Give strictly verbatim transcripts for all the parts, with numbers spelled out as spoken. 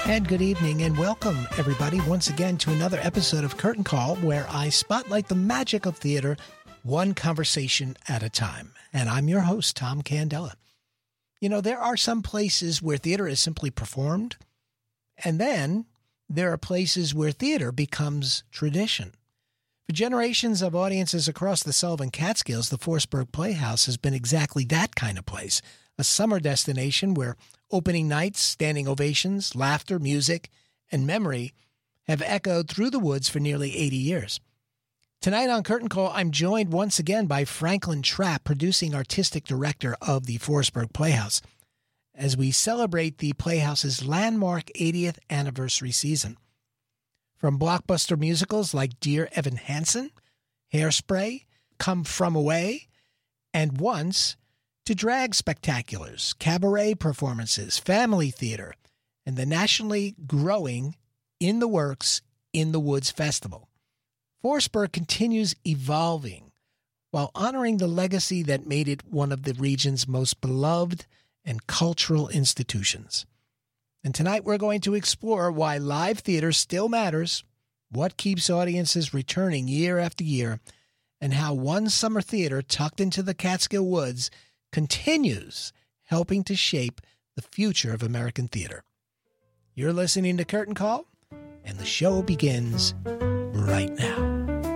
And good evening and welcome, everybody, once again to another episode of Curtain Call, where I spotlight the magic of theater one conversation at a time. And I'm your host, Tom Candela. You know, there are some places where theater is simply performed, and then there are places where theater becomes tradition. For generations of audiences across the Sullivan Catskills, the Forestburg Playhouse has been exactly that kind of place, a summer destination where opening nights, standing ovations, laughter, music, and memory have echoed through the woods for nearly eighty years. Tonight on Curtain Call, I'm joined once again by Franklin Trapp, producing artistic director of the Forestburg Playhouse, as we celebrate the Playhouse's landmark eightieth anniversary season. From blockbuster musicals like Dear Evan Hansen, Hairspray, Come From Away, and Once, to drag spectaculars, cabaret performances, family theater, and the nationally growing In the Works In the Woods Festival. Forestburg continues evolving while honoring the legacy that made it one of the region's most beloved and cultural institutions. And tonight we're going to explore why live theater still matters, what keeps audiences returning year after year, and how one summer theater tucked into the Catskill Woods continues helping to shape the future of American theater. You're listening to Curtain Call, and the show begins right now.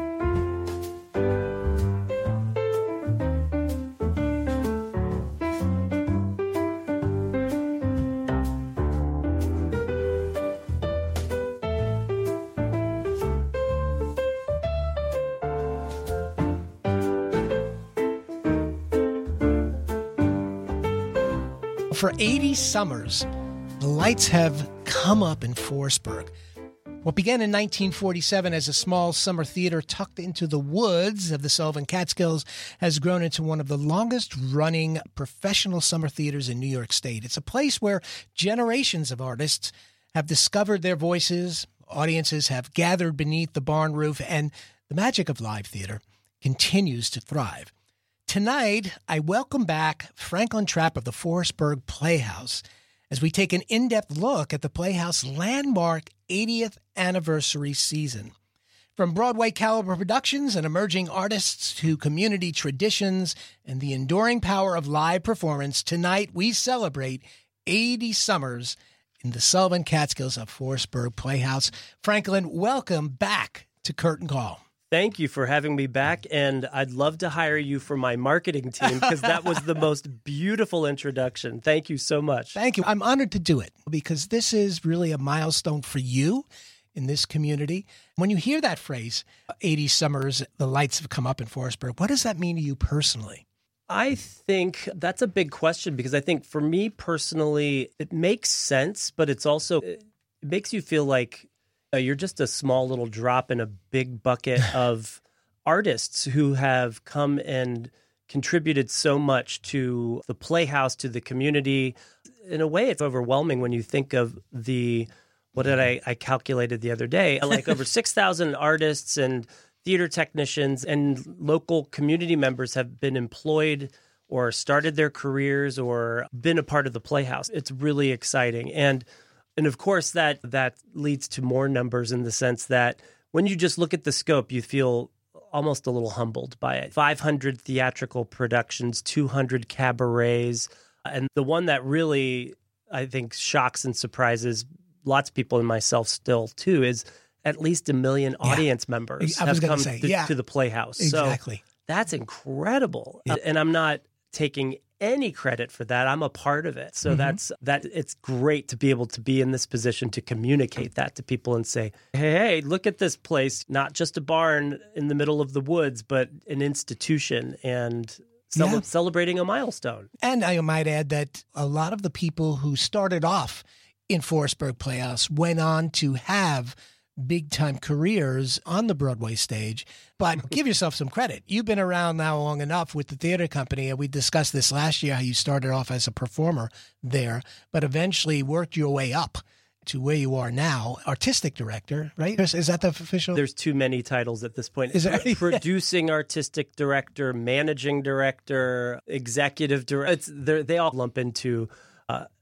For eighty summers, the lights have come up in Forestburg. What began in nineteen forty-seven as a small summer theater tucked into the woods of the Sullivan Catskills has grown into one of the longest-running professional summer theaters in New York State. It's a place where generations of artists have discovered their voices, audiences have gathered beneath the barn roof, and the magic of live theater continues to thrive. Tonight, I welcome back Franklin Trapp of the Forestburg Playhouse as we take an in-depth look at the Playhouse landmark eightieth anniversary season. From Broadway caliber productions and emerging artists to community traditions and the enduring power of live performance, tonight we celebrate eighty summers in the Sullivan Catskills of Forestburg Playhouse. Franklin, welcome back to Curtain Call. Thank you for having me back, and I'd love to hire you for my marketing team because that was the most beautiful introduction. Thank you so much. Thank you. I'm honored to do it because this is really a milestone for you in this community. When you hear that phrase, eighty summers, the lights have come up in Forestburg, what does that mean to you personally? I think that's a big question because I think for me personally, it makes sense, but it's also, it makes you feel like Uh, you're just a small little drop in a big bucket of artists who have come and contributed so much to the Playhouse, to the community. In a way, it's overwhelming when you think of the, what did I, I calculated the other day, like over six thousand artists and theater technicians and local community members have been employed or started their careers or been a part of the Playhouse. It's really exciting. And And of course, that that leads to more numbers in the sense that when you just look at the scope, you feel almost a little humbled by it. five hundred theatrical productions, two hundred cabarets, and the one that really, I think, shocks and surprises lots of people and myself still, too, is at least a million audience yeah. members I was have come say, to, yeah. to the Playhouse. Exactly. So that's incredible. Yeah. And I'm not taking any credit for that. I'm a part of it. So mm-hmm. that's that. It's great to be able to be in this position to communicate that to people and say, hey, hey, look at this place, not just a barn in the middle of the woods, but an institution and cel- yeah. celebrating a milestone. And I might add that a lot of the people who started off in Forestburg Playhouse went on to have big-time careers on the Broadway stage. But give yourself some credit. You've been around now long enough with the theater company, and we discussed this last year, how you started off as a performer there, but eventually worked your way up to where you are now, artistic director, right? Is, is that the official? There's too many titles at this point. Is there, Producing artistic director, managing director, executive director. It's, they all lump into uh,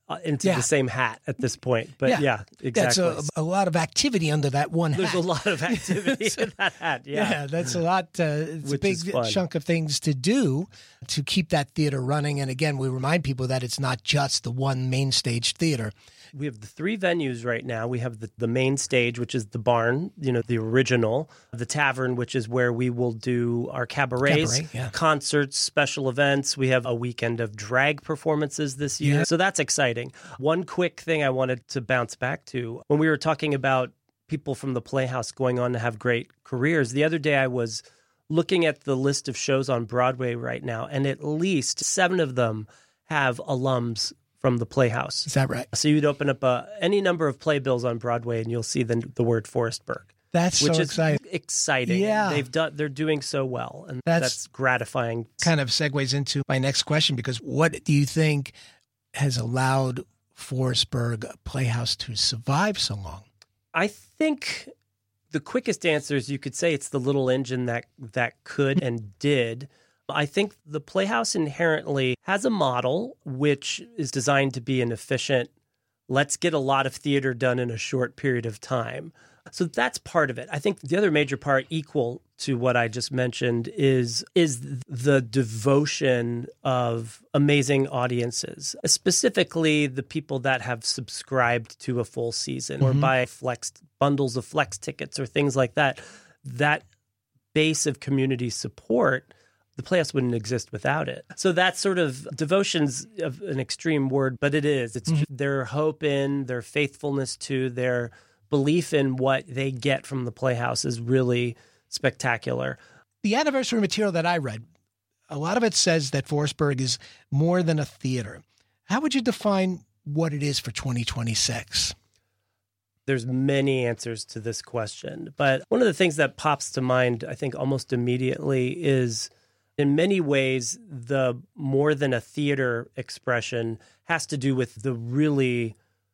uh, into Yeah. the same hat at this point. But Yeah. yeah, exactly. That's a, a lot of activity under that one There's hat. a lot of activity in that hat. Yeah. Yeah, that's a lot. Uh, it's Which a is big fun. chunk of things to do to keep that theater running. And again, we remind people that it's not just the one main stage theater. We have the three venues right now. We have the, the main stage, which is the barn, you know, the original, the tavern, which is where we will do our cabarets, Cabaret, yeah. concerts, special events. We have a weekend of drag performances this year. Yeah. So that's exciting. One quick thing I wanted to bounce back to when we were talking about people from the Playhouse going on to have great careers. The other day I was looking at the list of shows on Broadway right now, and at least seven of them have alums from the Playhouse. Is that right? So you'd open up uh, any number of playbills on Broadway, and you'll see the the word Forestburg, That's which so is exciting. exciting. Yeah. they've done. They're doing so well, and That's- that's, gratifying. Kind of segues into my next question, because what do you think has allowed Forestburg Playhouse to survive so long? I think the quickest answer is you could say it's the little engine that that could and did. I think the Playhouse inherently has a model which is designed to be an efficient, let's get a lot of theater done in a short period of time. So that's part of it. I think the other major part, equal to what I just mentioned, is is the devotion of amazing audiences, specifically the people that have subscribed to a full season or buy flex bundles of flex tickets or things like that. That base of community support, the Playhouse wouldn't exist without it. So that sort of devotion's of an extreme word, but it is. It's mm-hmm. their hope in, their faithfulness to, their belief in what they get from the Playhouse is really spectacular. The anniversary material that I read, a lot of it says that Forestburg is more than a theater. How would you define what it is for twenty twenty-six? There's many answers to this question, but one of the things that pops to mind, I think almost immediately, is in many ways, the more than a theater expression has to do with the really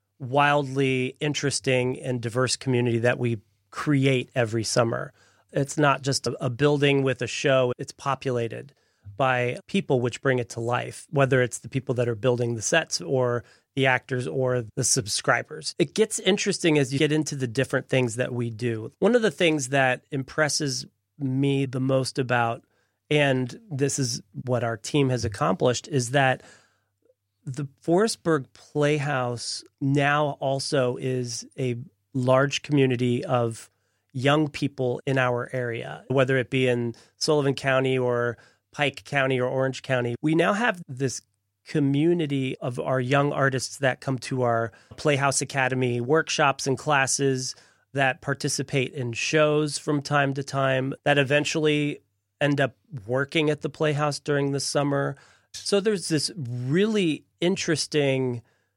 wildly interesting and diverse community that we create every summer. It's not just a, a building with a show. It's populated by people which bring it to life, whether it's the people that are building the sets or the actors or the subscribers. It gets interesting as you get into the different things that we do. One of the things that impresses me the most about, and this is what our team has accomplished, is that the Forestburg Playhouse now also is a large community of young people in our area, whether it be in Sullivan County or Pike County or Orange County. We now have this community of our young artists that come to our Playhouse Academy workshops and classes, that participate in shows from time to time, that eventually end up working at the Playhouse during the summer. So there's this really interesting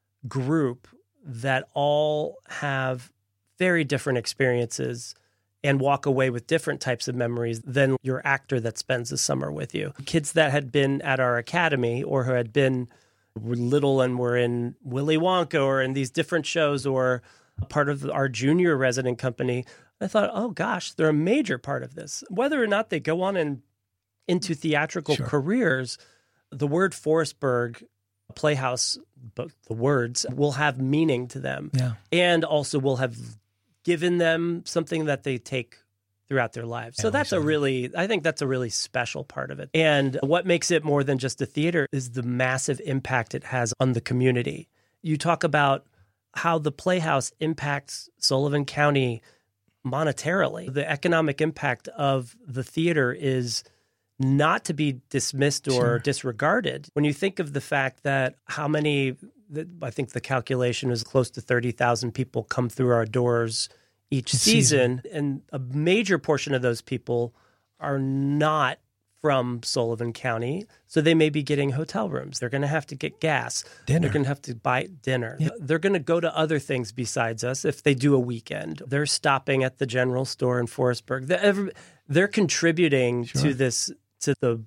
group that all have very different experiences and walk away with different types of memories than your actor that spends the summer with you. Kids that had been at our academy or who had been little and were in Willy Wonka or in these different shows or part of our junior resident company, I thought, oh gosh, they're a major part of this. Whether or not they go on and into theatrical Sure. careers, the word Forestburg Playhouse, but the words will have meaning to them. Yeah. And also will have given them something that they take throughout their lives. So Yeah, that's a absolutely. really, I think that's a really special part of it. And what makes it more than just a theater is the massive impact it has on the community. You talk about how the Playhouse impacts Sullivan County monetarily. The economic impact of the theater is not to be dismissed or Sure. disregarded. When you think of the fact that how many, I think the calculation is close to thirty thousand people come through our doors each season, and a major portion of those people are not from Sullivan County, so they may be getting hotel rooms. They're going to have to get gas. Dinner. They're going to have to buy dinner. Yep. They're going to go to other things besides us if they do a weekend. They're stopping at the general store in Forestburg. They're, every- they're contributing Sure. to this, to the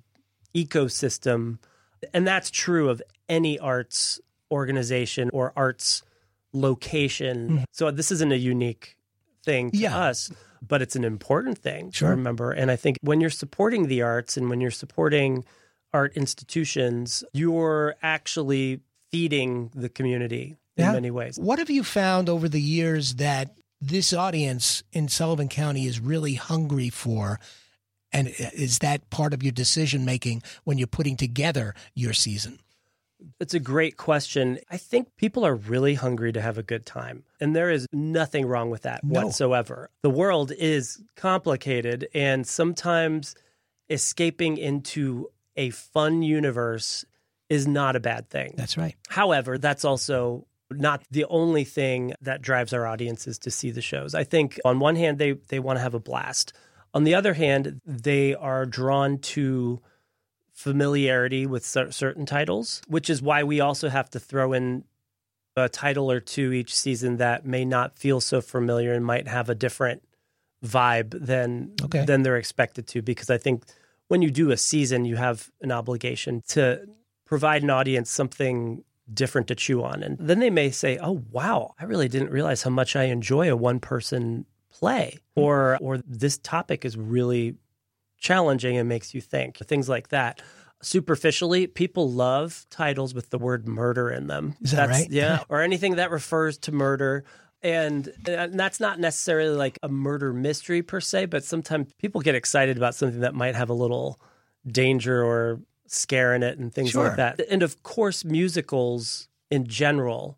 ecosystem, and that's true of any arts organization or arts location. Mm-hmm. So this isn't a unique thing to Yeah. us, but it's an important thing Sure. to remember. And I think when you're supporting the arts and when you're supporting art institutions, you're actually feeding the community in Yeah. many ways. What have you found over the years that this audience in Sullivan County is really hungry for? And is that part of your decision making when you're putting together your season? It's a great question. I think people are really hungry to have a good time, and there is nothing wrong with that No. whatsoever. The world is complicated, and sometimes escaping into a fun universe is not a bad thing. That's right. However, that's also not the only thing that drives our audiences to see the shows. I think on one hand, they they want to have a blast. On the other hand, they are drawn to familiarity with cer- certain titles, which is why we also have to throw in a title or two each season that may not feel so familiar and might have a different vibe than Okay. than they're expected to. Because I think when you do a season, you have an obligation to provide an audience something different to chew on. And then they may say, oh, wow, I really didn't realize how much I enjoy a one-person play, or or this topic is really challenging and makes you think, things like that. Superficially, people love titles with the word murder in them. Is that that's, right? Yeah, or anything that refers to murder. And, and that's not necessarily like a murder mystery per se, but sometimes people get excited about something that might have a little danger or scare in it and things Sure. like that. And of course, musicals in general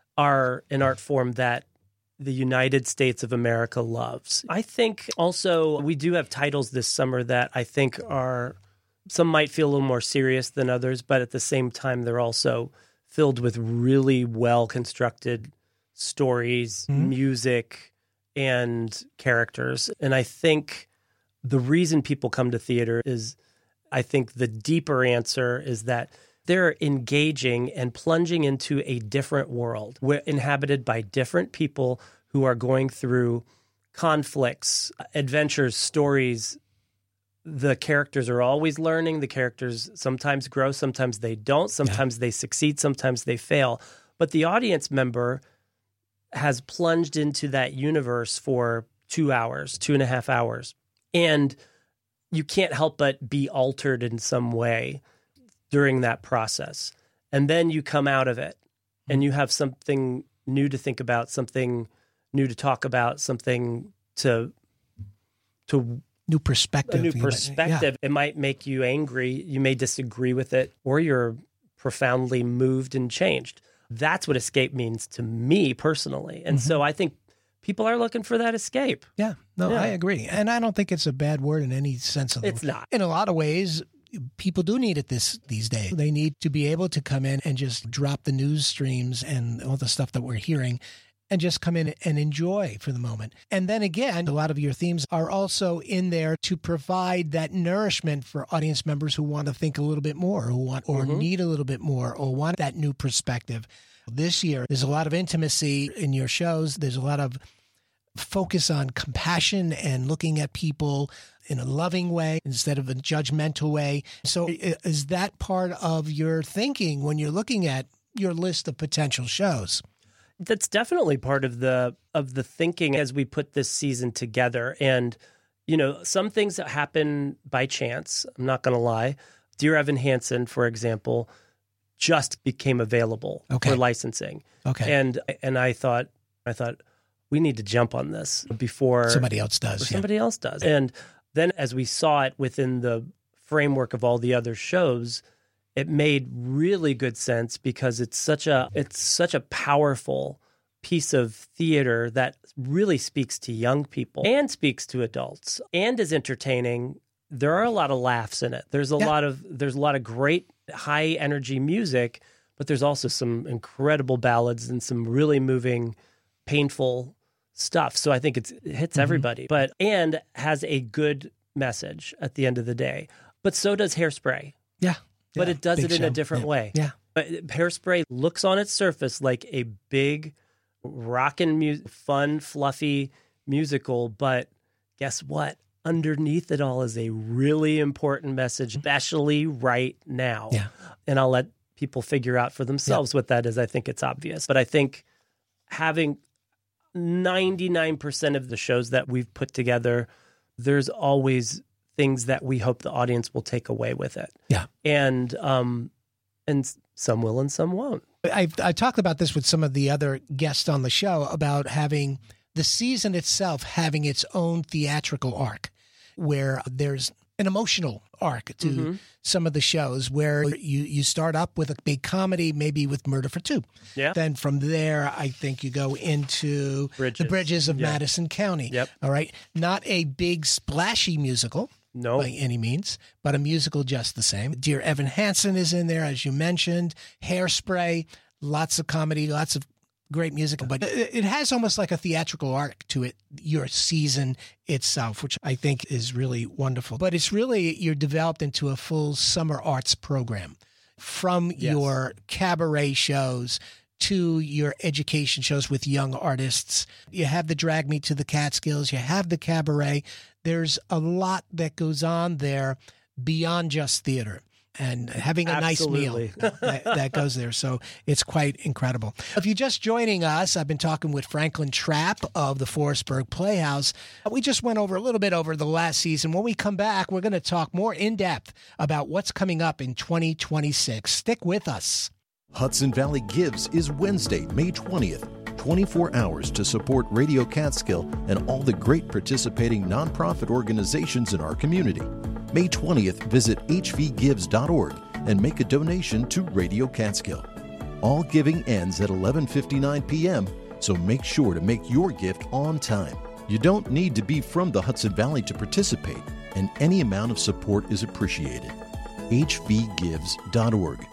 are an art form that the United States of America loves. I think also we do have titles this summer that I think are, some might feel a little more serious than others, but at the same time, they're also filled with really well-constructed stories, Mhm. music, and characters. And I think the reason people come to theater is, I think the deeper answer is that they're engaging and plunging into a different world, where inhabited by different people who are going through conflicts, adventures, stories. The characters are always learning. The characters sometimes grow, sometimes they don't. Sometimes yeah. they succeed, sometimes they fail. But the audience member has plunged into that universe for two hours, two and a half hours. And you can't help but be altered in some way during that process. And then you come out of it and you have something new to think about, something new to talk about, something to to new perspective. A new perspective. Yeah. It might make you angry. You may disagree with it, or you're profoundly moved and changed. That's what escape means to me personally. And mm-hmm. so I think people are looking for that escape. Yeah, no, yeah. I agree. And I don't think it's a bad word in any sense of the word. It's not. In a lot of ways, people do need it this these days. They need to be able to come in and just drop the news streams and all the stuff that we're hearing and just come in and enjoy for the moment. And then again, a lot of your themes are also in there to provide that nourishment for audience members who want to think a little bit more, who want or mm-hmm. need a little bit more, or want that new perspective. This year, there's a lot of intimacy in your shows. There's a lot of focus on compassion and looking at people in a loving way instead of a judgmental way. So is that part of your thinking when you're looking at your list of potential shows? That's definitely part of the of the thinking as we put this season together. And, you know, some things that happen by chance, I'm not going to lie. Dear Evan Hansen, for example, just became available okay. for licensing. Okay. And and I thought I thought we need to jump on this before somebody else does. Yeah. Somebody else does. And then as we saw it within the framework of all the other shows, it made really good sense because it's such a it's such a powerful piece of theater that really speaks to young people and speaks to adults and is entertaining. There are a lot of laughs in it. There's a yeah. lot of there's a lot of great high energy music, but there's also some incredible ballads and some really moving, painful stuff. So I think it's, it hits mm-hmm. everybody, but and has a good message at the end of the day. But so does Hairspray. Yeah. But yeah. it does big it in show. a different yeah. way. Yeah. But Hairspray looks on its surface like a big, rockin', mu- fun, fluffy musical. But guess what? Underneath it all is a really important message, especially right now. Yeah. And I'll let people figure out for themselves yeah. what that is. I think it's obvious. But I think having ninety-nine percent of the shows that we've put together, there's always things that we hope the audience will take away with it. Yeah. And um, and some will and some won't. I've I talked about this with some of the other guests on the show about having the season itself having its own theatrical arc, where there's an emotional arc to mm-hmm. some of the shows where you, you start up with a big comedy, maybe with Murder for Two. Yeah. Then from there, I think you go into Bridges. The Bridges of yeah. Madison County. Yep. All right. Not a big splashy musical. No. By any means, but a musical just the same. Dear Evan Hansen is in there, as you mentioned. Hairspray, lots of comedy, lots of great music, but it has almost like a theatrical arc to it, your season itself, which I think is really wonderful. But it's really, you're developed into a full summer arts program from yes. your cabaret shows to your education shows with young artists. You have the Drag Me to the Catskills, you have the cabaret. There's a lot that goes on there beyond just theater. And having a Absolutely. nice meal that, that goes there. So it's quite incredible. If you're just joining us, I've been talking with Franklin Trapp of the Forestburg Playhouse. We just went over a little bit over the last season. When we come back, we're going to talk more in depth about what's coming up in twenty twenty-six. Stick with us. Hudson Valley Gives is Wednesday, May twentieth. twenty-four hours to support Radio Catskill and all the great participating nonprofit organizations in our community. May twentieth, visit h v gives dot org and make a donation to Radio Catskill. All giving ends at eleven fifty-nine p.m., so make sure to make your gift on time. You don't need to be from the Hudson Valley to participate, and any amount of support is appreciated. h v gives dot org.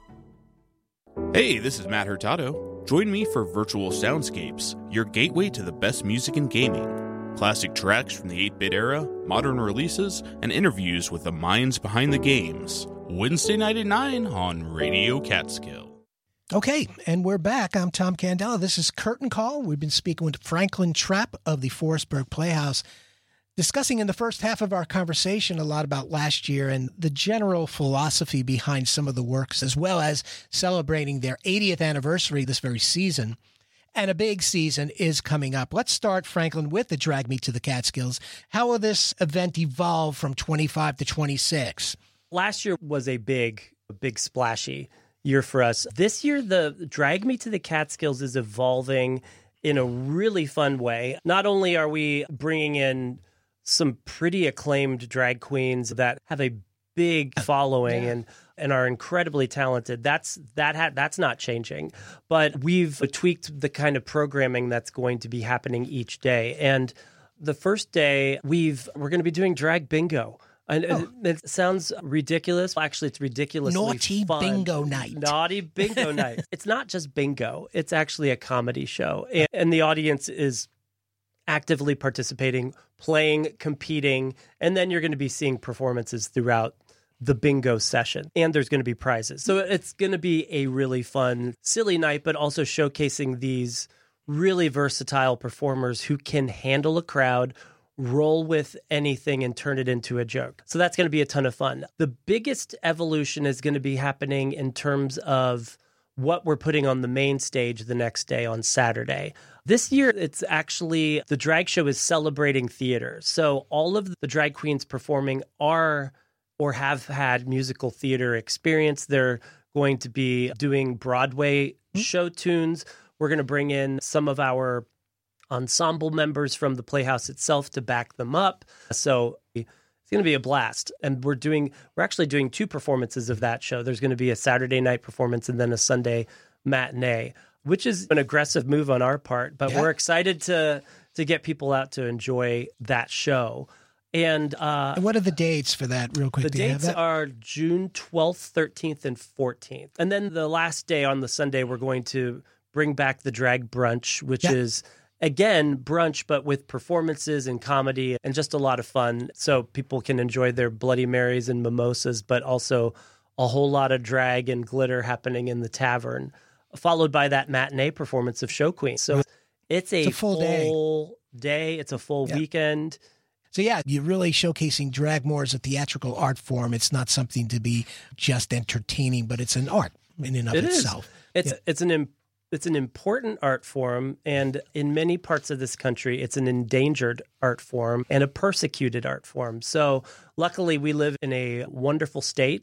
Hey, this is Matt Hurtado. Join me for Virtual Soundscapes, your gateway to the best music in gaming. Classic tracks from the eight-bit era, modern releases, and interviews with the minds behind the games. Wednesday night at nine on Radio Catskill. Okay, and we're back. I'm Tom Candela. This is Curtain Call. We've been speaking with Franklin Trapp of the Forestburg Playhouse, discussing in the first half of our conversation a lot about last year and the general philosophy behind some of the works, as well as celebrating their eightieth anniversary this very season. And a big season is coming up. Let's start, Franklin, with the Drag Me to the Catskills. How will this event evolve from twenty-five to twenty-six? Last year was a big, a big splashy year for us. This year, the Drag Me to the Catskills is evolving in a really fun way. Not only are we bringing in some pretty acclaimed drag queens that have a big following yeah. and and are incredibly talented. That's that ha- that's not changing. But we've tweaked the kind of programming that's going to be happening each day. And the first day, we've we're going to be doing drag bingo. And oh. it, it sounds ridiculous. Actually, it's ridiculously Naughty fun. bingo night. Naughty bingo night. It's not just bingo. It's actually a comedy show. And, and the audience is actively participating, playing, competing, and then you're going to be seeing performances throughout the bingo session, and there's going to be prizes. So it's going to be a really fun, silly night, but also showcasing these really versatile performers who can handle a crowd, roll with anything, and turn it into a joke. So that's going to be a ton of fun. The biggest evolution is going to be happening in terms of what we're putting on the main stage the next day on Saturday. This year, it's actually, the drag show is celebrating theater. So all of the drag queens performing are or have had musical theater experience. They're going to be doing Broadway mm-hmm. show tunes. We're going to bring in some of our ensemble members from the Playhouse itself to back them up. So it's going to be a blast. And we're doing, we're actually doing two performances of that show. There's going to be a Saturday night performance and then a Sunday matinee, which is an aggressive move on our part, but yeah. we're excited to to get people out to enjoy that show. And, uh, and what are the dates for that, real quick? The Do you have dates that? are June twelfth, thirteenth, and fourteenth. And then the last day on the Sunday, we're going to bring back the drag brunch, which yeah. is, again, brunch, but with performances and comedy and just a lot of fun. So people can enjoy their Bloody Marys and mimosas, but also a whole lot of drag and glitter happening in the tavern, followed by that matinee performance of Show Queen. So it's a, it's a full, full day. day. It's a full yeah. weekend. So yeah, you're really showcasing drag more as a theatrical art form. It's not something to be just entertaining, but it's an art in and of it itself. Is. It's yeah. it's an it's an important art form, and in many parts of this country, it's an endangered art form and a persecuted art form. So luckily, we live in a wonderful state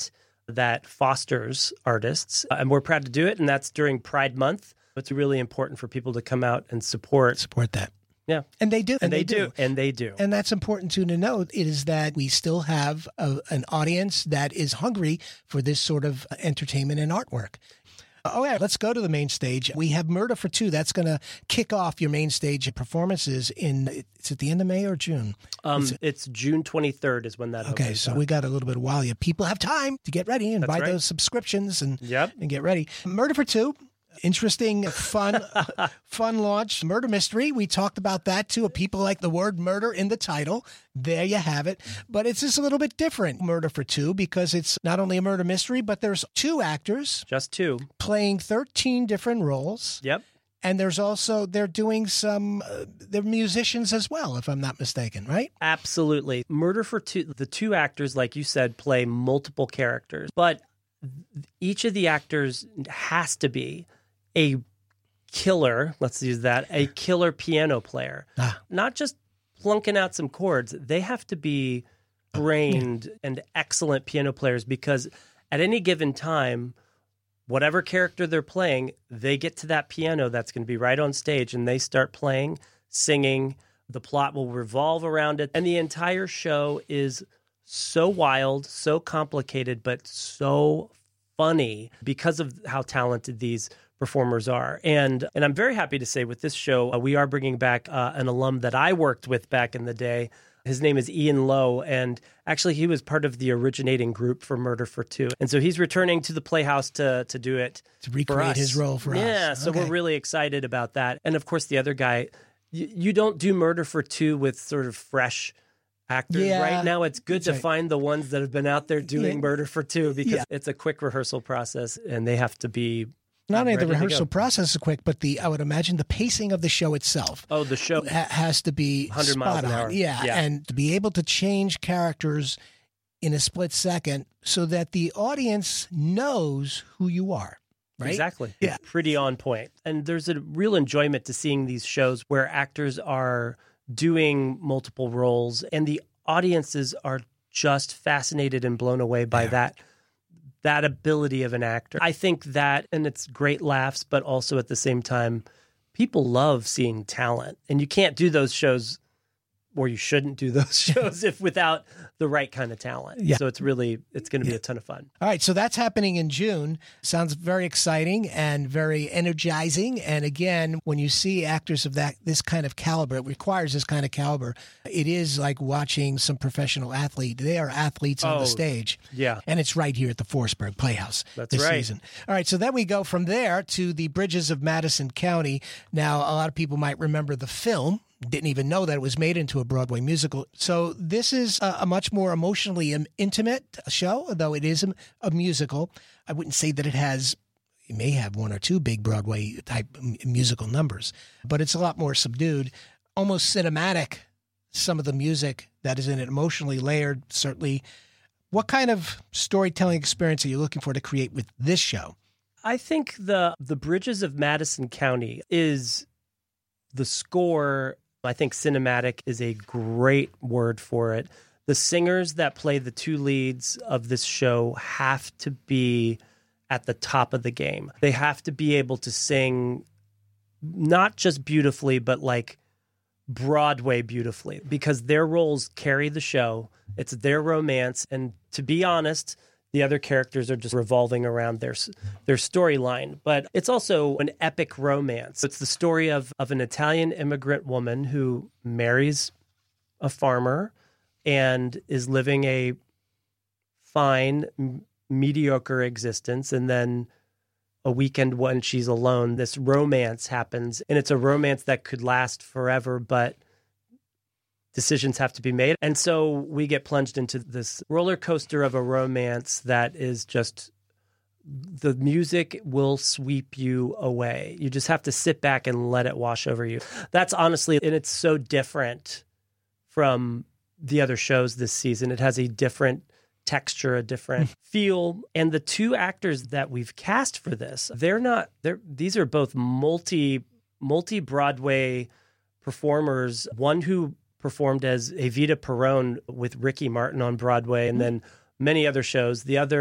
that fosters artists. And we're proud to do it, and that's during Pride Month. It's really important for people to come out and support. Support that. Yeah. And they do. And, and they, they do. do. And they do. And that's important too to note is that we still have a, an audience that is hungry for this sort of entertainment and artwork. Oh, yeah. Let's go to the main stage. We have Murder for Two. That's going to kick off your main stage performances in, it's at the end of May or June? Um, it, it's June twenty-third is when that Okay, opens so up. we got a little bit of while. You people have time to get ready and That's buy right. those subscriptions and, Yep. and get ready. Murder for Two. Interesting, fun, fun launch. Murder mystery. We talked about that too. People like the word murder in the title. There you have it. But it's just a little bit different, Murder for Two, because it's not only a murder mystery, but there's two actors. Just two. Playing thirteen different roles. Yep. And there's also, they're doing some, uh, they're musicians as well, if I'm not mistaken, right? Absolutely. Murder for Two, the two actors, like you said, play multiple characters. But each of the actors has to be a killer, let's use that, a killer piano player. Ah. Not just plunking out some chords. They have to be trained and excellent piano players because at any given time, whatever character they're playing, they get to that piano that's going to be right on stage and they start playing, singing. The plot will revolve around it. And the entire show is so wild, so complicated, but so funny because of how talented these performers are. And and I'm very happy to say with this show, uh, we are bringing back uh, an alum that I worked with back in the day. His name is Ian Lowe, and actually he was part of the originating group for Murder for Two. And so he's returning to the Playhouse to to do it To recreate his role for yeah, us. Yeah, so Okay. we're really excited about that. And of course, the other guy, you, you don't do Murder for Two with sort of fresh actors Yeah, right now. It's good to right. find the ones that have been out there doing Yeah. Murder for Two because Yeah. it's a quick rehearsal process and they have to be Not only the ready to rehearsal go. process is quick, but the I would imagine the pacing of the show itself Oh, the show. ha- has to be one hundred spot miles an on. hour. Yeah, Yeah. and to be able to change characters in a split second so that the audience knows who you are. Right? Exactly. Yeah. It's pretty on point. And there's a real enjoyment to seeing these shows where actors are doing multiple roles and the audiences are just fascinated and blown away by Yeah. that that ability of an actor. I think that, and it's great laughs, but also at the same time, people love seeing talent. And you can't do those shows, or you shouldn't do those shows if without the right kind of talent. Yeah. So it's really, it's going to be a ton of fun. All right, so that's happening in June. Sounds very exciting and very energizing. And again, when you see actors of that this kind of caliber, it requires this kind of caliber. It is like watching some professional athlete. They are athletes on Oh, the stage. yeah. And it's right here at the Forsberg Playhouse That's this right. season. All right, so then we go from there to the Bridges of Madison County. Now, a lot of people might remember the film. Didn't even know that it was made into a Broadway musical. So this is a, a much more emotionally im- intimate show, though it is a, a musical. I wouldn't say that it has, it may have one or two big Broadway type m- musical numbers, but it's a lot more subdued, almost cinematic, some of the music that is in it, emotionally layered, certainly. What kind of storytelling experience are you looking for to create with this show? I think the the Bridges of Madison County is the score. I think cinematic is a great word for it. The singers that play the two leads of this show have to be at the top of the game. They have to be able to sing not just beautifully, but like Broadway beautifully, because their roles carry the show. It's their romance. And to be honest, the other characters are just revolving around their their storyline. But it's also an epic romance. It's the story of, of an Italian immigrant woman who marries a farmer and is living a fine, m- mediocre existence. And then a weekend when she's alone, this romance happens. And it's a romance that could last forever, but decisions have to be made. And so we get plunged into this roller coaster of a romance that is just, the music will sweep you away. You just have to sit back and let it wash over you. That's honestly, and it's so different from the other shows this season. It has a different texture, a different feel. And the two actors that we've cast for this, they're not, they're, these are both multi, multi Broadway performers. One who performed as Evita Perón with Ricky Martin on Broadway and then many other shows. The other,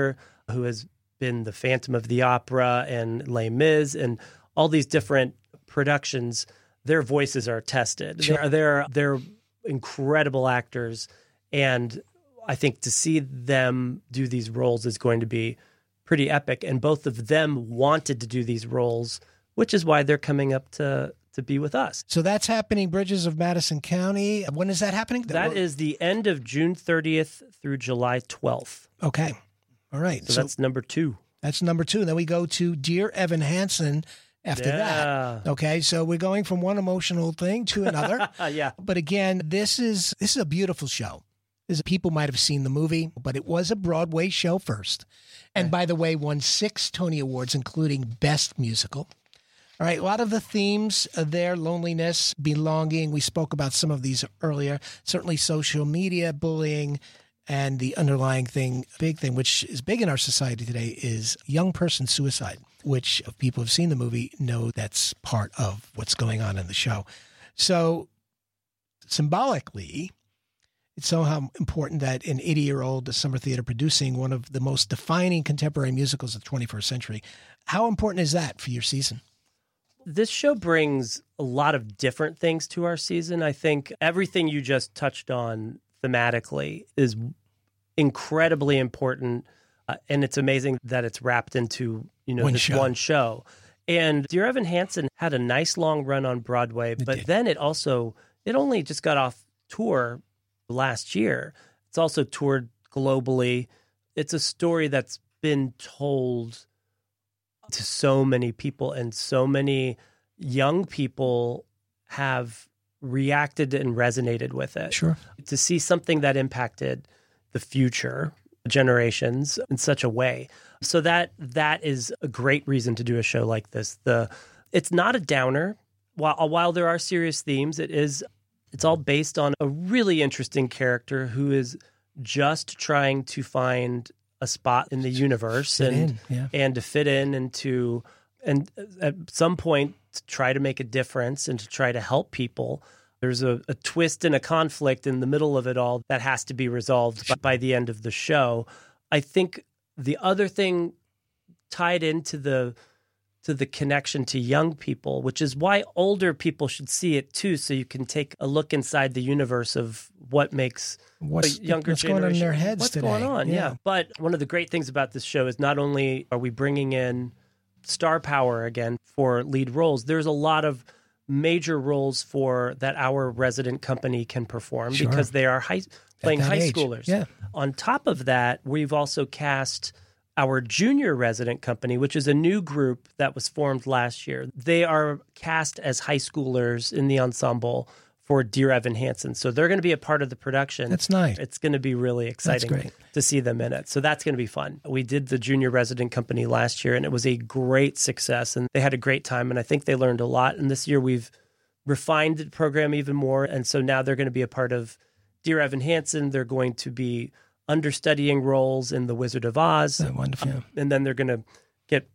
who has been the Phantom of the Opera and Les Mis and all these different productions, their voices are tested. Sure. They're, they're, they're incredible actors. And I think to see them do these roles is going to be pretty epic. And both of them wanted to do these roles, which is why they're coming up to, to be with us. So that's happening, Bridges of Madison County. When is that happening? That is the end of June thirtieth through July twelfth. Okay. All right. So, So, that's number two. that's number two. Then we go to Dear Evan Hansen after Yeah. that. Okay. So we're going from one emotional thing to another. Uh, yeah. But again, this is this is a beautiful show. This, people might have seen the movie, but it was a Broadway show first. And by the way, won six Tony Awards, including Best Musical. All right, a lot of the themes are there, loneliness, belonging. We spoke about some of these earlier. Certainly social media, bullying, and the underlying thing, big thing, which is big in our society today, is young person suicide, which if people have seen the movie know that's part of what's going on in the show. So symbolically, it's somehow important that an eighty-year-old Summer Theater producing one of the most defining contemporary musicals of the twenty-first century. How important is that for your season? This show brings a lot of different things to our season. I think everything you just touched on thematically is incredibly important, uh, and it's amazing that it's wrapped into you know One this show. one show. And Dear Evan Hansen had a nice long run on Broadway, It but did. then it also it only just got off tour last year. It's also toured globally. It's a story that's been told to so many people, and so many young people have reacted and resonated with it. Sure. To see something that impacted the future generations in such a way. So that that is a great reason to do a show like this. The it's not a downer. While while there are serious themes, it is it's all based on a really interesting character who is just trying to find a spot in the universe Fit and in, yeah. and to fit in and to and at some point to try to make a difference and to try to help people. There's a, a twist and a conflict in the middle of it all that has to be resolved by, by the end of the show. I think the other thing tied into the to the connection to young people, which is why older people should see it too, so you can take a look inside the universe of what makes What's, a younger what's going on in their generation- heads what's today? going on, yeah. But one of the great things about this show is not only are we bringing in star power again for lead roles, there's a lot of major roles for that our resident company can perform Sure. because they are high, playing that high age, schoolers. yeah. On top of that, we've also cast our junior resident company, which is a new group that was formed last year. They are cast as high schoolers in the ensemble for Dear Evan Hansen. So they're going to be a part of the production. That's nice. It's going to be really exciting great. to see them in it. So that's going to be fun. We did the junior resident company last year, and it was a great success, and they had a great time, and I think they learned a lot. And this year we've refined the program even more, and so now they're going to be a part of Dear Evan Hansen. They're going to be understudying roles in The Wizard of Oz. Oh, wonderful. Um, and then they're going to get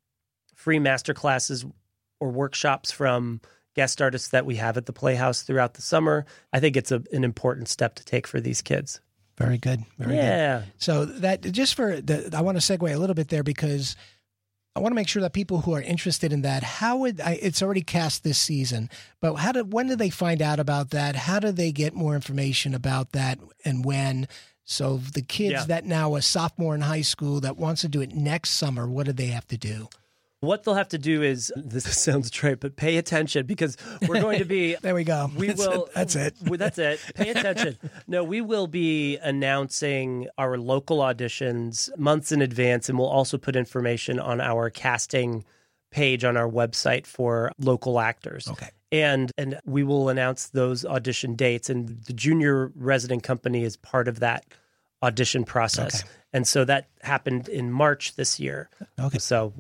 free master classes or workshops from guest artists that we have at the Playhouse throughout the summer. I think it's a, an important step to take for these kids. Very good. Very good. Yeah. So that just for the, I want to segue a little bit there because I want to make sure that people who are interested in that, how would I, it's already cast this season, but how did, when did they find out about that? How do they get more information about that and when? So the kids Yeah. that now a sophomore in high school that wants to do it next summer, what do they have to do? What they'll have to do is, this sounds trite, but pay attention because we're going to be There we go. We That's will. it. That's it. Well, That's it. Pay attention. No, we will be announcing our local auditions months in advance, and we'll also put information on our casting page on our website for local actors. Okay. And and we will announce those audition dates, and the junior resident company is part of that audition process. Okay. And so that happened in March this year. Okay. So we'll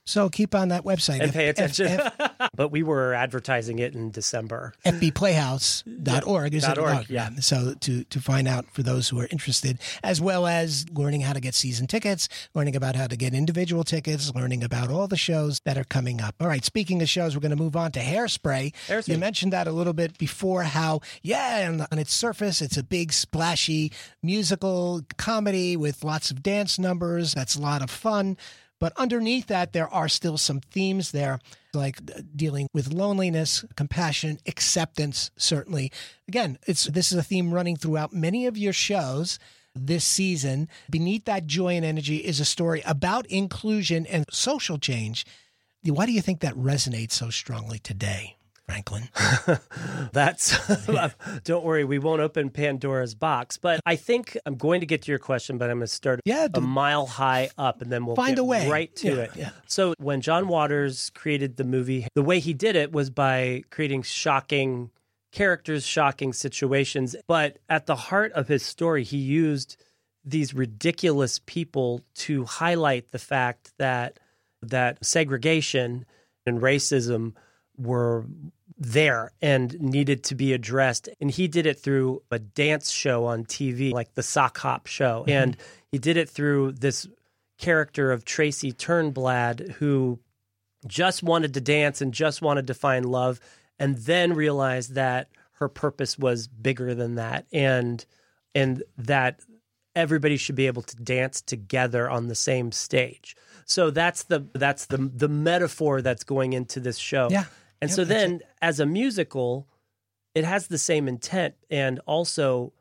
So keep on that website. And F- pay attention. F- F- But we were advertising it in December. F B playhouse dot org. Is Dot it? org, Oh, yeah. So to, to find out for those who are interested, as well as learning how to get season tickets, learning about how to get individual tickets, learning about all the shows that are coming up. All right, speaking of shows, we're going to move on to Hairspray. Hairspray. You mentioned that a little bit before, how, yeah, on, on its surface, it's a big, splashy musical comedy with lots of dance numbers. That's a lot of fun. But underneath that, there are still some themes there, like dealing with loneliness, compassion, acceptance, certainly. Again, it's this is a theme running throughout many of your shows this season. Beneath that joy and energy is a story about inclusion and social change. Why do you think that resonates so strongly today, Franklin? That's, don't worry, we won't open Pandora's box. But I think I'm going to get to your question, but I'm going to start Yeah, a do- mile high up, and then we'll Find get a way. right to Yeah, it. yeah. So when John Waters created the movie, the way he did it was by creating shocking characters, shocking situations. But at the heart of his story, he used these ridiculous people to highlight the fact that that segregation and racism were there and needed to be addressed. And he did it through a dance show on T V, like the Sock Hop Show. Mm-hmm. And he did it through this character of Tracy Turnblad, who just wanted to dance and just wanted to find love, and then realized that her purpose was bigger than that, and and that everybody should be able to dance together on the same stage. So that's the that's the the metaphor that's going into this show. Yeah. And Yep, so that's then it. as a musical, it has the same intent and also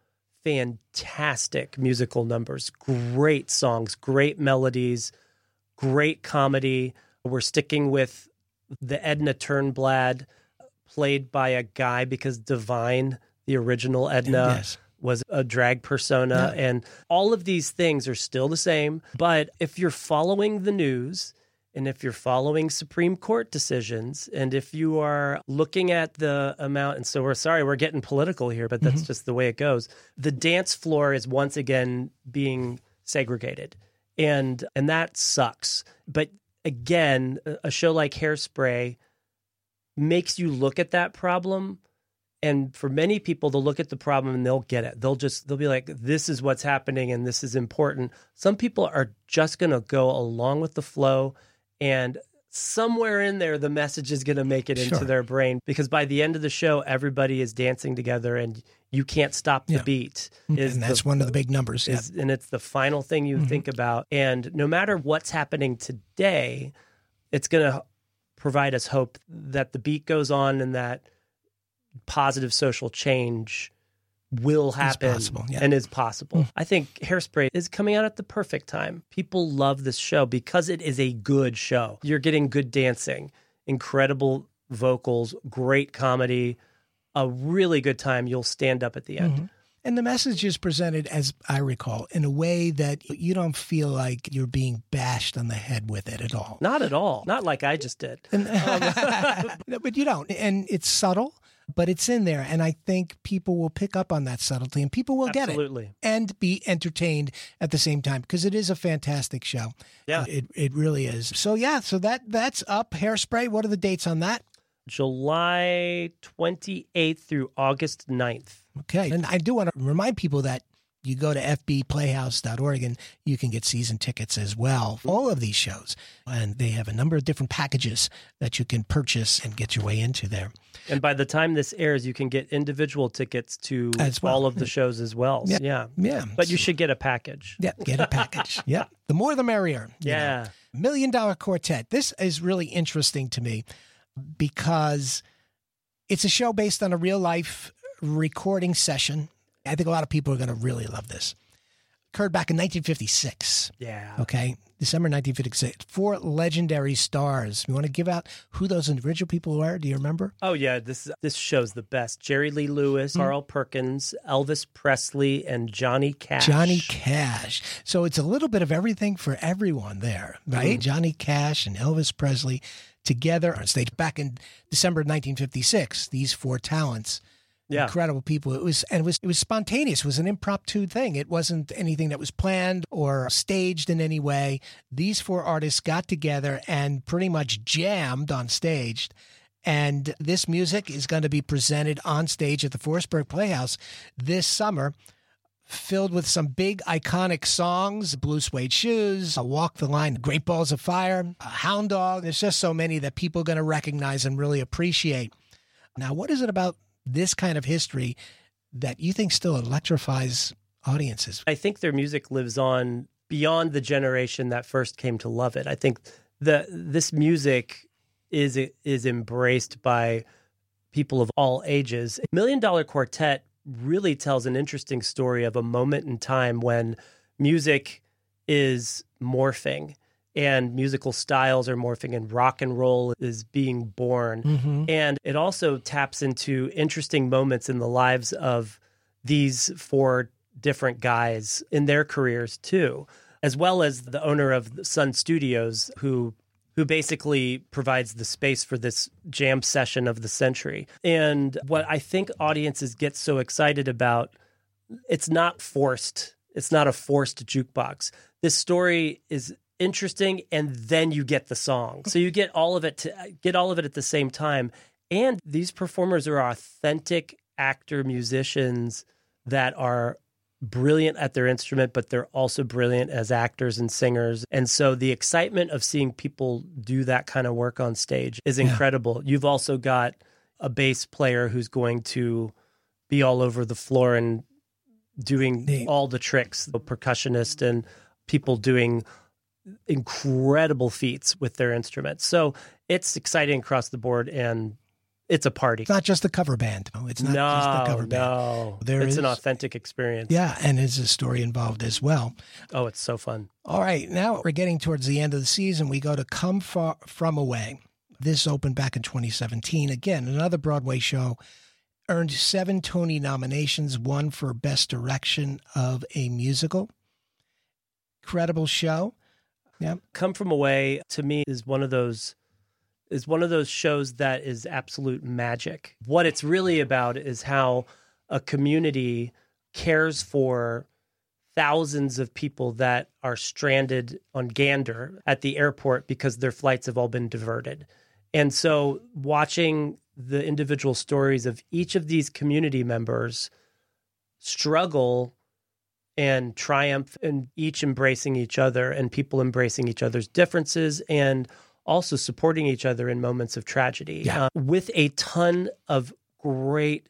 fantastic musical numbers, great songs, great melodies, great comedy. We're sticking with the Edna Turnblad, played by a guy, because Divine, the original Edna, Yes. was a drag persona. Yeah. And all of these things are still the same. But if you're following the news, and if you're following Supreme Court decisions, and if you are looking at the amount, and so we're sorry, we're getting political here, but that's mm-hmm. just the way it goes. The dance floor is once again being segregated, and and that sucks. But again, a show like Hairspray makes you look at that problem. And for many people, they'll look at the problem and they'll get it. They'll just, they'll be like, this is what's happening and this is important. Some people are just going to go along with the flow, and somewhere in there, the message is going to make it Sure. into their brain, because by the end of the show, everybody is dancing together and you can't stop the Yeah. beat. And that's the, one of the big numbers. Yeah. is, and it's the final thing you Mhm. think about. And no matter what's happening today, it's going to provide us hope that the beat goes on and that positive social change will happen possible, yeah. and is possible. Mm. I think Hairspray is coming out at the perfect time. People love this show because it is a good show. You're getting good dancing, incredible vocals, great comedy, a really good time. You'll stand up at the end. Mhm. And the message is presented, as I recall, in a way that you don't feel like you're being bashed on the head with it at all. Not at all. Not like I just did. And, but you don't. And it's subtle, but it's in there. And I think people will pick up on that subtlety and people will get it Absolutely. and be entertained at the same time, because it is a fantastic show. Yeah. Uh, it, it really is. So, yeah, so that that's up. Hairspray, what are the dates on that? July twenty-eighth through August ninth. Okay. And I do want to remind people that you go to f b playhouse dot org and you can get season tickets as well for all of these shows. And they have a number of different packages that you can purchase and get your way into there. And by the time this airs, you can get individual tickets to As well. all of the shows as well. Yeah. Yeah. Yeah. But you should get a package. Yeah, get a package. Yeah. The more the merrier. you Yeah. know. Million Dollar Quartet. This is really interesting to me because it's a show based on a real life recording session. I think a lot of people are going to really love this. Occurred back in nineteen fifty-six. Yeah. Okay. December nineteen fifty-six. Four legendary stars. You want to give out who those original people were? Do you remember? Oh, yeah. This this show's the best. Jerry Lee Lewis, Carl Perkins, Elvis Presley, and Johnny Cash. Johnny Cash. So it's a little bit of everything for everyone there, right? Mm. Johnny Cash and Elvis Presley together on stage back in December nineteen fifty-six. These four talents Yeah. Incredible people. It was, and it was, it was spontaneous. It was an impromptu thing. It wasn't anything that was planned or staged in any way. These four artists got together and pretty much jammed on stage. And this music is going to be presented on stage at the Forestburg Playhouse this summer, filled with some big iconic songs, Blue Suede Shoes, Walk the Line, Great Balls of Fire, Hound Dog. There's just so many that people are going to recognize and really appreciate. Now, what is it about this kind of history that you think still electrifies audiences? I think their music lives on beyond the generation that first came to love it. I think the this music is is embraced by people of all ages. Million Dollar Quartet really tells an interesting story of a moment in time when music is morphing and musical styles are morphing and rock and roll is being born. Mm-hmm. And it also taps into interesting moments in the lives of these four different guys in their careers too, as well as the owner of Sun Studios, who who basically provides the space for this jam session of the century. And what I think audiences get so excited about, it's not forced. It's not a forced jukebox. This story is interesting, and then you get the song. So you get all of it to get all of it at the same time. And these performers are authentic actor musicians that are brilliant at their instrument, but they're also brilliant as actors and singers. And so the excitement of seeing people do that kind of work on stage is incredible. Yeah. You've also got a bass player who's going to be all over the floor and doing the, all the tricks, the percussionist and people doing incredible feats with their instruments. So it's exciting across the board, and it's a party. It's not just a cover band. It's not no, just a cover band. No, there it's is, an authentic experience. Yeah, and there's a story involved as well. Oh, it's so fun. All right, now we're getting towards the end of the season. We go to Come Far From Away. This opened back in twenty seventeen. Again, another Broadway show. Earned seven Tony nominations, one for Best Direction of a Musical. Incredible show. Yeah. Come From Away, to me, is one of those is one of those shows that is absolute magic. What it's really about is how a community cares for thousands of people that are stranded on Gander at the airport because their flights have all been diverted. And so watching the individual stories of each of these community members struggle and triumph, and each embracing each other and people embracing each other's differences and also supporting each other in moments of tragedy, yeah. uh, with a ton of great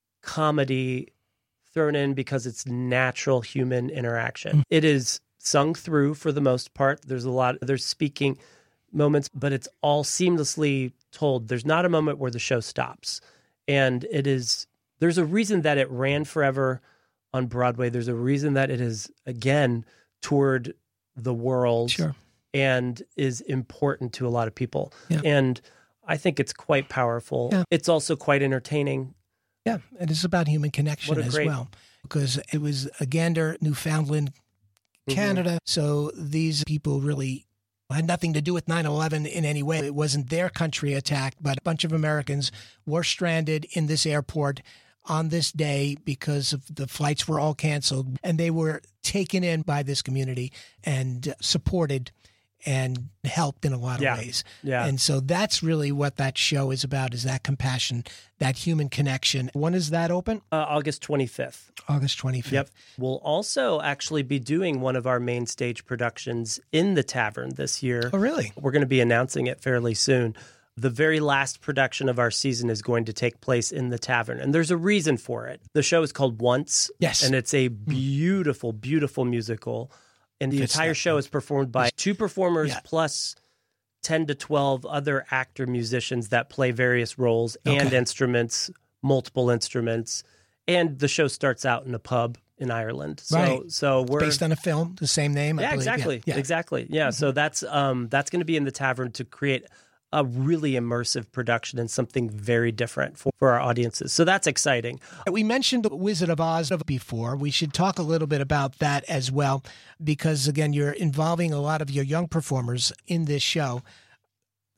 comedy thrown in because it's natural human interaction. Mm. It is sung through for the most part. There's a lot, there's speaking moments, but it's all seamlessly told. There's not a moment where the show stops. And it is, there's a reason that it ran forever on Broadway. There's a reason that it is, again, toured the world. Sure. And is important to a lot of people. Yeah. And I think it's quite powerful. Yeah. It's also quite entertaining. Yeah, and it's about human connection as great... well. Because it was a Gander, Newfoundland, Canada. Mm-hmm. So these people really had nothing to do with nine eleven in any way. It wasn't their country attacked, but a bunch of Americans were stranded in this airport on this day because of the flights were all canceled, and they were taken in by this community and supported and helped in a lot of yeah. ways. Yeah. And so that's really what that show is about, is that compassion, that human connection. When is that open? Uh, August twenty-fifth. August twenty-fifth. Yep. We'll also actually be doing one of our main stage productions in the Tavern this year. Oh, really? We're going to be announcing it fairly soon. The very last production of our season is going to take place in the Tavern, and there's a reason for it. The show is called Once. Yes. And it's a beautiful, beautiful musical. And the It's entire that- show is performed by two performers Yeah. plus ten to twelve other actor musicians that play various roles and Okay. instruments, multiple instruments. And the show starts out in a pub in Ireland. So, Right. so we're Based on a film, the same name, I yeah, believe. exactly, Yeah. exactly. Yeah, mm-hmm. So that's um, that's going to be in the Tavern to create a really immersive production and something very different for, for our audiences. So that's exciting. We mentioned Wizard of Oz before. We should talk a little bit about that as well, because, again, you're involving a lot of your young performers in this show.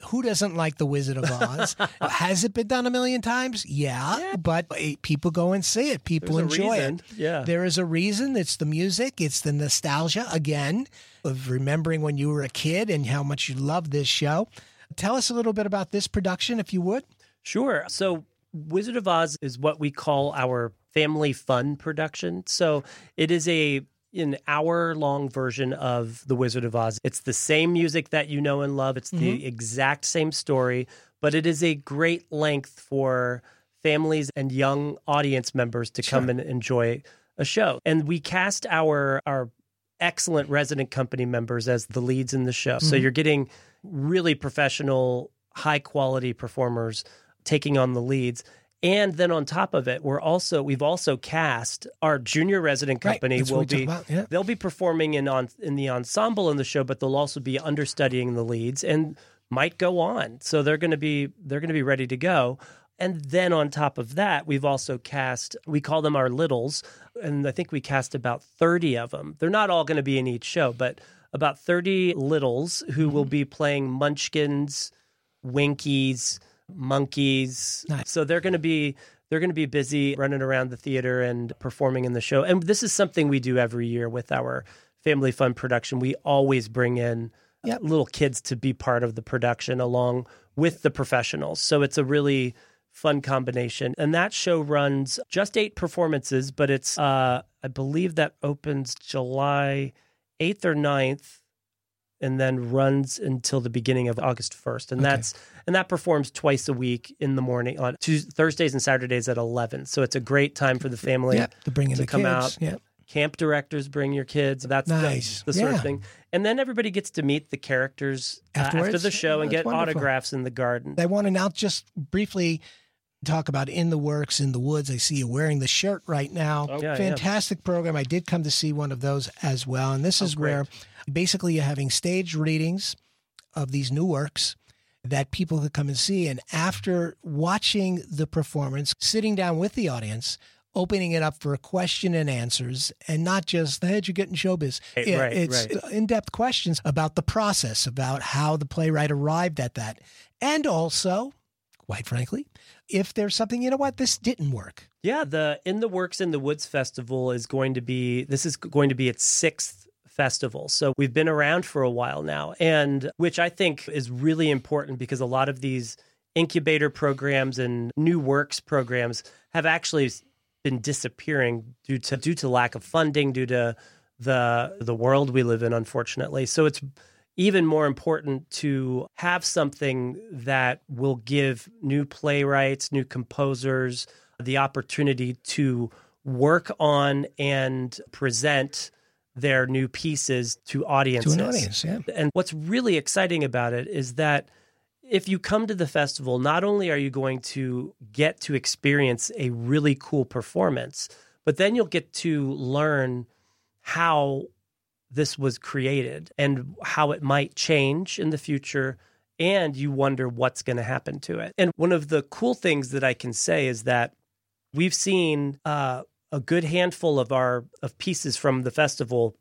who doesn't like The Wizard of Oz? Has it been done a million times? Yeah, yeah. But eh, people go and see it. People There's enjoy it. Yeah. There is a reason. It's the music. It's the nostalgia, again, of remembering when you were a kid and how much you loved this show. Tell us a little bit about this production, if you would. Sure. So Wizard of Oz is what we call our family fun production. So it is a an hour-long version of The Wizard of Oz. It's the same music that you know and love. It's the mm-hmm. exact same story, but it is a great length for families and young audience members to sure. come and enjoy a show. And we cast our our excellent resident company members as the leads in the show. Mm-hmm. So you're getting really professional, high-quality performers taking on the leads. And then on top of it, we're also we've also cast our junior resident company right. will be yeah. they'll be performing in on in the ensemble in the show, but they'll also be understudying the leads and might go on. So they're going to be they're going to be ready to go. And then on top of that, we've also cast, we call them our littles, and I think we cast about thirty of them. They're not all going to be in each show, but about thirty littles who mm-hmm. will be playing Munchkins, Winkies, Monkeys. Nice. So they're going to be they're going to be busy running around the theater and performing in the show. And this is something we do every year with our Family Fun production. We always bring in yep. little kids to be part of the production along with the professionals. So it's a really fun combination. And that show runs just eight performances, but it's uh, I believe that opens July eighth or ninth. And then runs until the beginning of August first. And okay. that's and that performs twice a week in the morning on Tuesdays, Thursdays and Saturdays at eleven. So it's a great time for the family yep, to bring in to the come kids. out. Yep. Camp directors bring your kids. That's nice. the, the sort yeah. of thing. And then everybody gets to meet the characters uh, after the show and get wonderful. autographs in the garden. I want to now just briefly talk about In the Works, In the Woods. I see you wearing the shirt right now. Oh, yeah, Fantastic yeah. program. I did come to see one of those as well. And this oh, is great. where basically you're having staged readings of these new works that people could come and see. And after watching the performance, sitting down with the audience, opening it up for question and answers, and not just, how'd you get in showbiz? Right, it, right, it's right. in-depth questions about the process, about how the playwright arrived at that. And also, quite frankly, if there's something, you know what, this didn't work. Yeah, the In the Works in the Woods Festival is going to be, this is going to be its sixth festival. So we've been around for a while now, and which I think is really important because a lot of these incubator programs and new works programs have actually been disappearing due to due to lack of funding, due to the the world we live in, unfortunately. So it's even more important to have something that will give new playwrights, new composers the opportunity to work on and present their new pieces to audiences. To an audience, yeah. And what's really exciting about it is that if you come to the festival, not only are you going to get to experience a really cool performance, but then you'll get to learn how this was created and how it might change in the future, and you wonder what's going to happen to it. And one of the cool things that I can say is that we've seen uh, a good handful of our of pieces from the festival.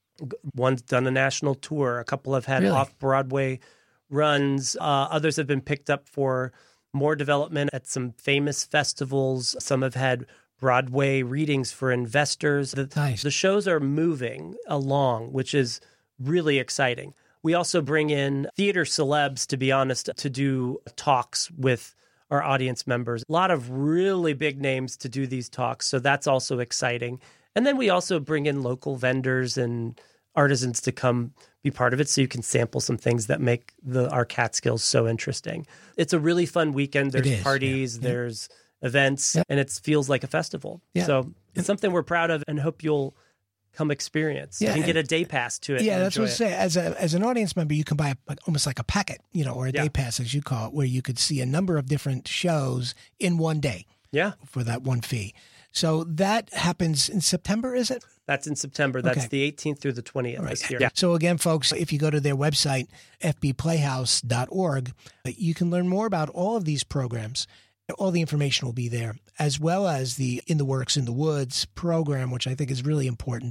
One's done a national tour. A couple have had really? off-Broadway runs. Uh, others have been picked up for more development at some famous festivals. Some have had Broadway readings for investors. The, nice. the shows are moving along, which is really exciting. We also bring in theater celebs, to be honest, to do talks with our audience members. A lot of really big names to do these talks, so that's also exciting. And then we also bring in local vendors and artisans to come be part of it, so you can sample some things that make the our Catskills so interesting. It's a really fun weekend. There's is, parties, yeah, yeah. there's events, yeah. and it feels like a festival. Yeah. So it's something we're proud of and hope you'll come experience. Yeah, you can get and, a day pass to it. Yeah, and that's what I enjoy say. As a as an audience member, you can buy a, almost like a packet, you know, or a Yeah. day pass, as you call it, where you could see a number of different shows in one day. Yeah. For that one fee. So that happens in September, is it? That's in September. That's Okay. the eighteenth through the twentieth Right. this year. Yeah. So again, folks, if you go to their website, f b playhouse dot org, you can learn more about all of these programs. All the information will be there, as well as the In the Works, In the Woods program, which I think is really important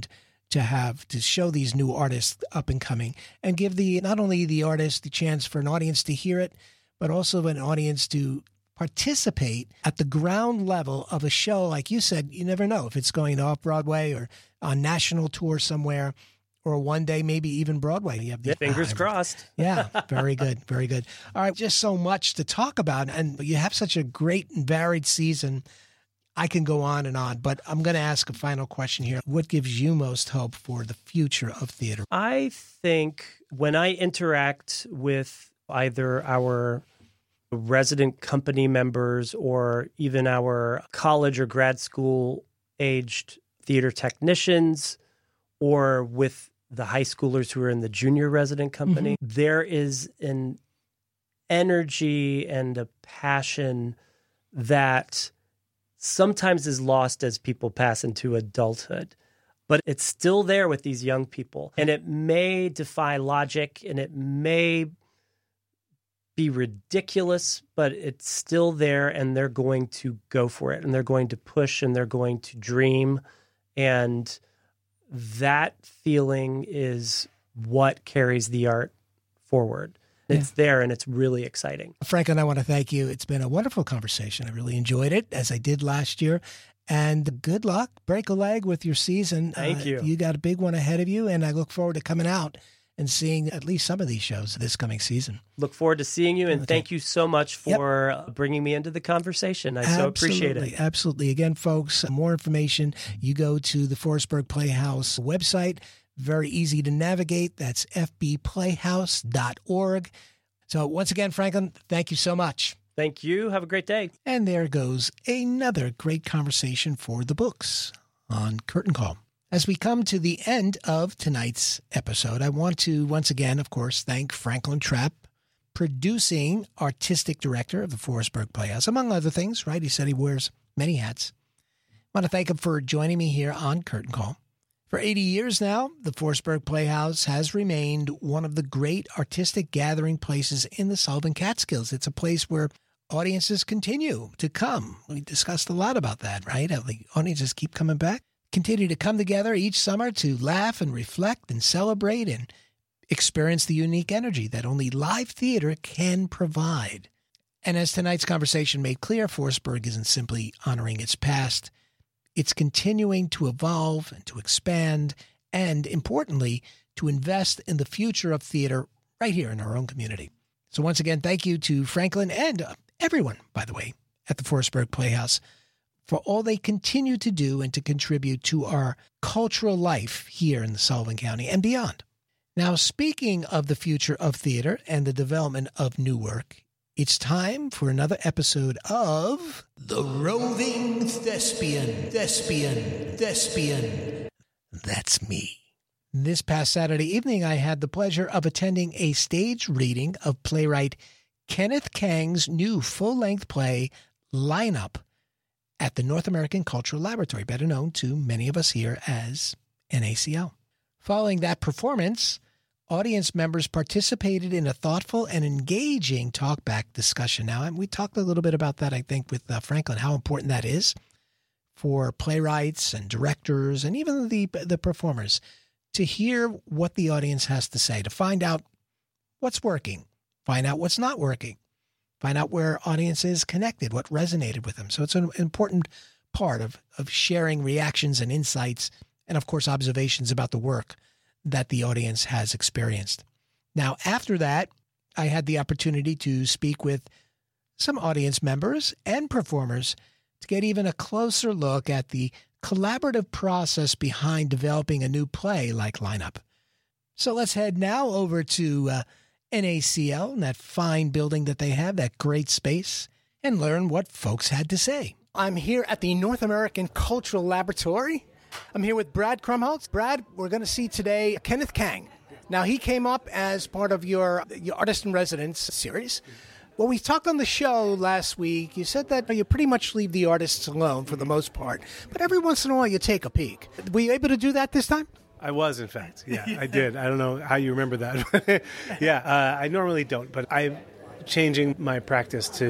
to have to show these new artists up and coming and give the not only the artist the chance for an audience to hear it, but also an audience to participate at the ground level of a show. Like you said, you never know if it's going off Broadway or on national tour somewhere, or one day maybe even Broadway. You have the, yeah, fingers uh, crossed. Yeah, very good, very good. All right, just so much to talk about, and you have such a great and varied season. I can go on and on, but I'm going to ask a final question here. What gives you most hope for the future of theater? I think when I interact with either our resident company members or even our college or grad school aged theater technicians, or with the high schoolers who are in the junior resident company, mm-hmm. there is an energy and a passion that sometimes is lost as people pass into adulthood. But it's still there with these young people. And it may defy logic and it may be ridiculous, but it's still there, and they're going to go for it, and they're going to push, and they're going to dream. And that feeling is what carries the art forward. Yeah. It's there, and it's really exciting. Franklin, I want to thank you. It's been a wonderful conversation. I really enjoyed it, as I did last year. And good luck. Break a leg with your season. Thank uh, you. You got a big one ahead of you, and I look forward to coming out and seeing at least some of these shows this coming season. Look forward to seeing you, and okay. thank you so much for yep. bringing me into the conversation. I absolutely, so appreciate it. Absolutely. Again, folks, more information, you go to the Forestburg Playhouse website. Very easy to navigate. That's f b playhouse dot org. So once again, Franklin, thank you so much. Thank you. Have a great day. And there goes another great conversation for the books on Curtain Call. As we come to the end of tonight's episode, I want to once again, of course, thank Franklin Trapp, producing artistic director of the Forestburg Playhouse, among other things, right? He said he wears many hats. I want to thank him for joining me here on Curtain Call. For eighty years now, the Forestburg Playhouse has remained one of the great artistic gathering places in the Sullivan Catskills. It's a place where audiences continue to come. We discussed a lot about that, right? How the audiences keep coming back. Continue to come together each summer to laugh and reflect and celebrate and experience the unique energy that only live theater can provide. And as tonight's conversation made clear, Forestburg isn't simply honoring its past. It's continuing to evolve and to expand and, importantly, to invest in the future of theater right here in our own community. So once again, thank you to Franklin and everyone, by the way, at the Forestburg Playhouse for all they continue to do and to contribute to our cultural life here in the Sullivan County and beyond. Now, speaking of the future of theater and the development of new work, it's time for another episode of The Roving Thespian, Thespian, Thespian. That's me. This past Saturday evening, I had the pleasure of attending a stage reading of playwright Kenneth Kang's new full-length play, Lineup, at the North American Cultural Laboratory, better known to many of us here as N A C L. Following that performance, audience members participated in a thoughtful and engaging talkback discussion. Now, and we talked a little bit about that, I think, with uh, Franklin, how important that is for playwrights and directors and even the the performers to hear what the audience has to say, to find out what's working, find out what's not working, find out where audiences connected, what resonated with them. So it's an important part of, of sharing reactions and insights and, of course, observations about the work that the audience has experienced. Now, after that, I had the opportunity to speak with some audience members and performers to get even a closer look at the collaborative process behind developing a new play like Lineup. So let's head now over to uh, N A C L, and that fine building that they have, that great space, and learn what folks had to say. I'm here at the North American Cultural Laboratory. I'm here with Brad Krumholtz. Brad, we're going to see today Kenneth Kang. Now, he came up as part of your, your Artist in Residence series. When we talked on the show last week, you said that you pretty much leave the artists alone for the most part, but every once in a while you take a peek. Were you able to do that this time? I was, in fact. Yeah, yeah. I did. I don't know how you remember that. yeah, uh, I normally don't, but I'm changing my practice to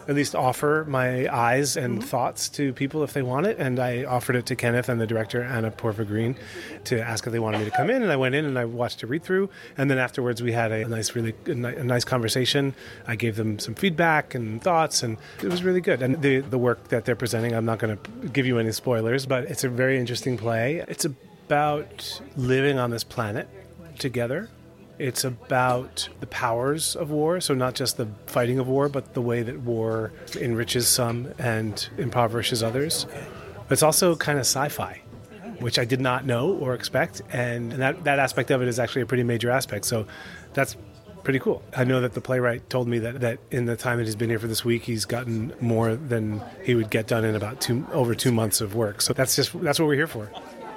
at least offer my eyes and mm-hmm. thoughts to people if they want it. And I offered it to Kenneth and the director, Anna Porva-Green, to ask if they wanted me to come in. And I went in and I watched a read-through. And then afterwards we had a nice, really a nice conversation. I gave them some feedback and thoughts, and it was really good. And the, the work that they're presenting, I'm not going to give you any spoilers, but it's a very interesting play. It's about living on this planet together. It's about the powers of war, so not just the fighting of war, but the way that war enriches some and impoverishes others. It's also kind of sci-fi, which I did not know or expect, and, and that, that aspect of it is actually a pretty major aspect, so that's pretty cool. I know that the playwright told me that, that in the time that he's been here for this week, he's gotten more than he would get done in about two over two months of work, so that's just that's what we're here for.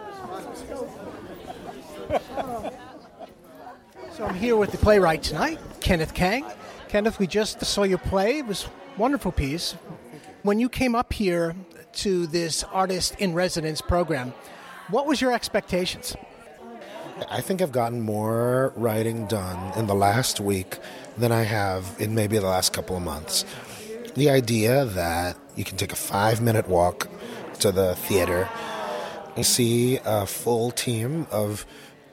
So I'm here with the playwright tonight, Kenneth Kang. Kenneth, we just saw your play. It was a wonderful piece. When you came up here to this Artist in Residence program, what was your expectations? I think I've gotten more writing done in the last week than I have in maybe the last couple of months. The idea that you can take a five-minute walk to the theater and see a full team of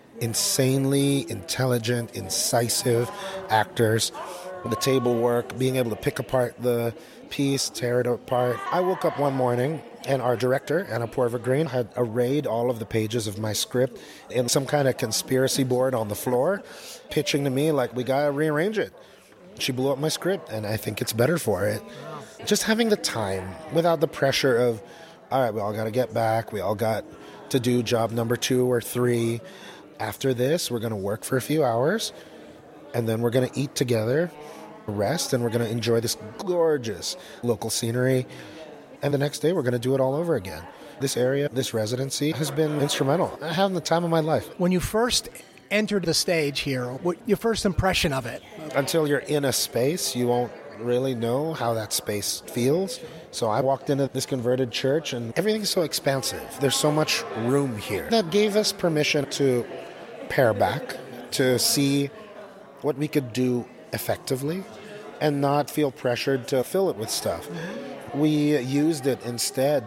insanely intelligent, incisive actors, the table work, being able to pick apart the piece, tear it apart. I woke up one morning and our director, Anna Porva-Green, had arrayed all of the pages of my script in some kind of conspiracy board on the floor, pitching to me like, we gotta rearrange it. She blew up my script, and I think it's better for it. Just having the time without the pressure of, all right, we all gotta get back, we all got to do job number two or three. After this, we're going to work for a few hours, and then we're going to eat together, rest, and we're going to enjoy this gorgeous local scenery. And the next day, we're going to do it all over again. This area, this residency, has been instrumental. I'm having the time of my life. When you first entered the stage here, what your first impression of it? Until you're in a space, you won't really know how that space feels. So I walked into this converted church, and everything's so expansive. There's so much room here. That gave us permission to pare back, to see what we could do effectively and not feel pressured to fill it with stuff. We used it instead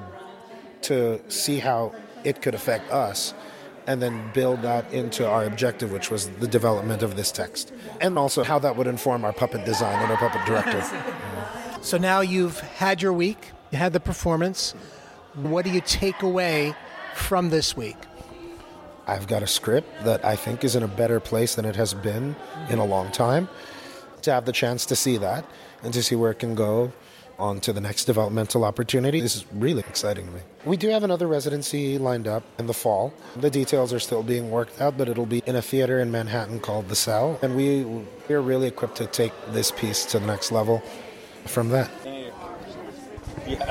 to see how it could affect us and then build that into our objective, which was the development of this text, and also how that would inform our puppet design and our puppet director. So now you've had your week, you had the performance. What do you take away from this week? I've got a script that I think is in a better place than it has been in a long time. To have the chance to see that and to see where it can go on to the next developmental opportunity, this is really exciting to me. We do have another residency lined up in the fall. The details are still being worked out, but it'll be in a theater in Manhattan called The Cell. And we, we're really equipped to take this piece to the next level from that. Yeah.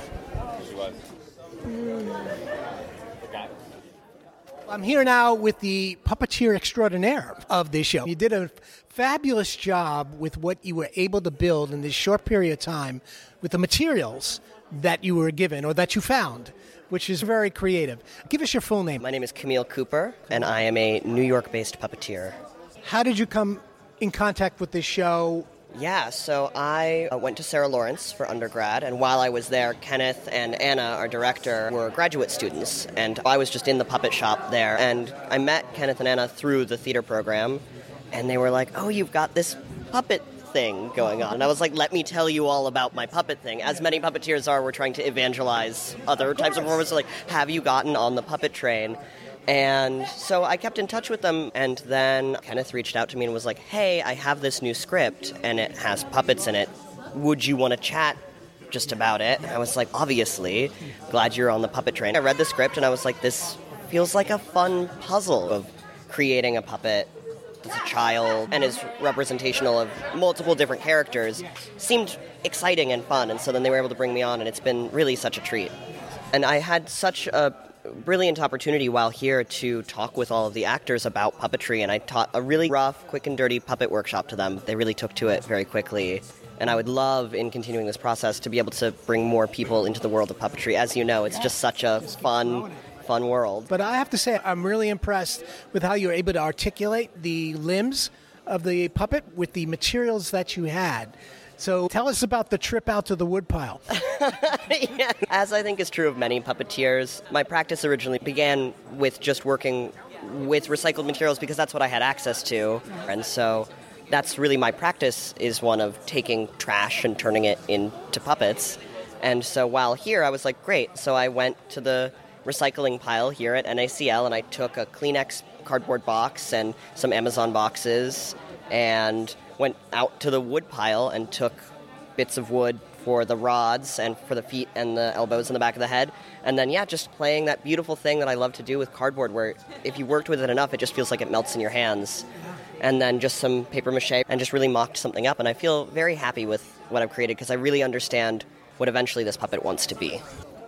I'm here now with the puppeteer extraordinaire of this show. You did a fabulous job with what you were able to build in this short period of time with the materials that you were given or that you found, which is very creative. Give us your full name. My name is Camille Cooper, and I am a New York-based puppeteer. How did you come in contact with this show? Yeah, so I uh, went to Sarah Lawrence for undergrad, and while I was there, Kenneth and Anna, our director, were graduate students, and I was just in the puppet shop there, and I met Kenneth and Anna through the theater program, and they were like, oh, you've got this puppet thing going on. And I was like, let me tell you all about my puppet thing. As many puppeteers are, we're trying to evangelize other types of performers, so like, have you gotten on the puppet train? And so I kept in touch with them, and then Kenneth reached out to me and was like, hey, I have this new script, and it has puppets in it. Would you want to chat just about it? And I was like, obviously. Glad you're on the puppet train. I read the script, and I was like, this feels like a fun puzzle of creating a puppet as a child and is representational of multiple different characters. Seemed exciting and fun, and so then they were able to bring me on, and it's been really such a treat. And I had such a brilliant opportunity while here to talk with all of the actors about puppetry, and I taught a really rough, quick and dirty puppet workshop to them. They really took to it very quickly, and I would love, in continuing this process, to be able to bring more people into the world of puppetry. As you know, it's just such a fun, fun world. But I have to say, I'm really impressed with how you're able to articulate the limbs of the puppet with the materials that you had. So tell us about the trip out to the woodpile. Yeah. As I think is true of many puppeteers, my practice originally began with just working with recycled materials because that's what I had access to. And so that's really my practice, is one of taking trash and turning it into puppets. And so while here, I was like, great. So I went to the recycling pile here at N A C L, and I took a Kleenex cardboard box and some Amazon boxes and went out to the wood pile and took bits of wood for the rods and for the feet and the elbows and the back of the head. And then, yeah, just playing that beautiful thing that I love to do with cardboard, where if you worked with it enough, it just feels like it melts in your hands. And then just some paper mache, and just really mocked something up. And I feel very happy with what I've created because I really understand what eventually this puppet wants to be.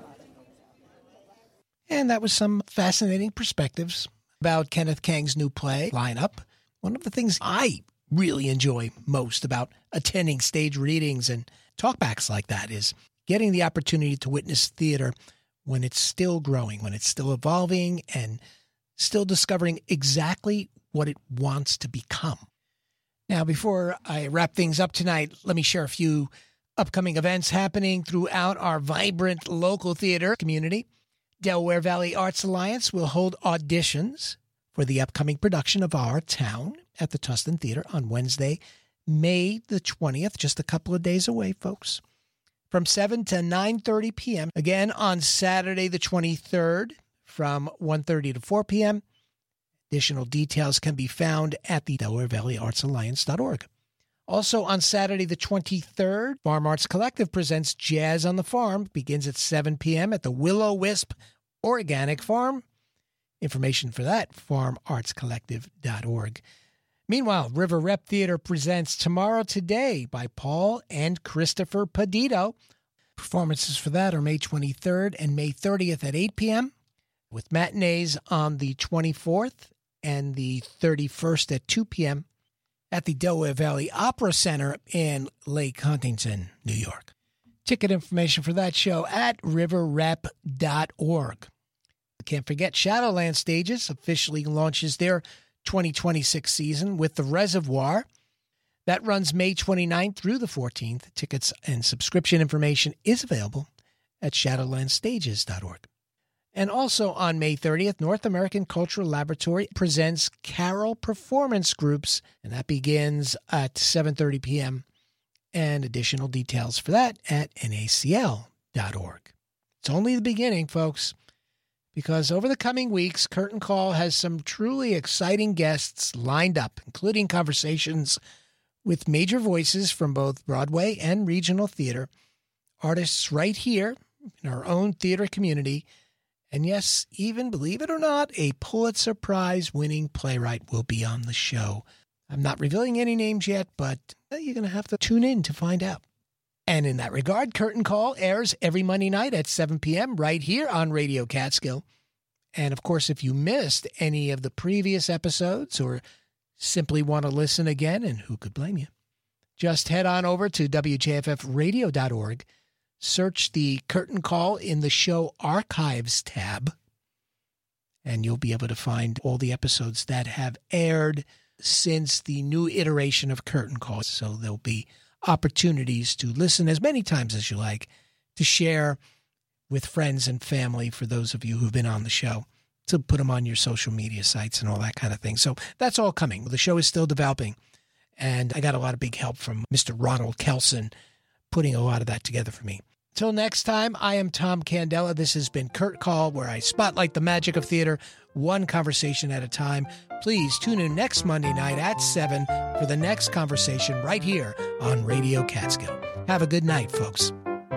And that was some fascinating perspectives about Kenneth Kang's new play lineup. One of the things I really enjoy most about attending stage readings and talkbacks like that is getting the opportunity to witness theater when it's still growing, when it's still evolving, and still discovering exactly what it wants to become. Now, before I wrap things up tonight, let me share a few upcoming events happening throughout our vibrant local theater community. Delaware Valley Arts Alliance will hold auditions for the upcoming production of Our Town at the Tustin Theater on Wednesday, May the twentieth, just a couple of days away, folks, from seven to nine thirty p.m. Again, on Saturday the twenty-third, from one thirty to four p.m. Additional details can be found at the Delaware Valley Arts Alliance dot org. Also on Saturday the twenty-third, Farm Arts Collective presents Jazz on the Farm. Begins at seven p.m. at the Willow Wisp Organic Farm. Information for that, farm arts collective dot org. Meanwhile, River Rep Theater presents Tomorrow Today by Paul and Christopher Pedito. Performances for that are May twenty-third and May thirtieth at eight p.m., with matinees on the twenty-fourth and the thirty-first at two p.m. at the Delaware Valley Opera Center in Lake Huntington, New York. Ticket information for that show at river rep dot org. Can't forget, Shadowland Stages officially launches their twenty twenty-six season with The Reservoir. That runs May twenty-ninth through the fourteenth. Tickets and subscription information is available at shadowland stages dot org. And also on May thirtieth, North American Cultural Laboratory presents Carol Performance Groups, and that begins at seven thirty p.m. And additional details for that at N A C L dot org. It's only the beginning, folks, because over the coming weeks, Curtain Call has some truly exciting guests lined up, including conversations with major voices from both Broadway and regional theater, artists right here in our own theater community, and yes, even, believe it or not, a Pulitzer Prize-winning playwright will be on the show. I'm not revealing any names yet, but you're going to have to tune in to find out. And in that regard, Curtain Call airs every Monday night at seven p.m. right here on Radio Catskill. And, of course, if you missed any of the previous episodes or simply want to listen again, and who could blame you, just head on over to W J F F radio dot org, search the Curtain Call in the Show Archives tab, and you'll be able to find all the episodes that have aired since the new iteration of Curtain Call. So there'll be opportunities to listen as many times as you like, to share with friends and family for those of you who've been on the show, to put them on your social media sites and all that kind of thing. So that's all coming. The show is still developing, and I got a lot of big help from Mister Ronald Kelson putting a lot of that together for me. Till next time, I am Tom Candela. This has been Curtain Call, where I spotlight the magic of theater, one conversation at a time. Please tune in next Monday night at seven for the next conversation right here on Radio Catskill. Have a good night, folks.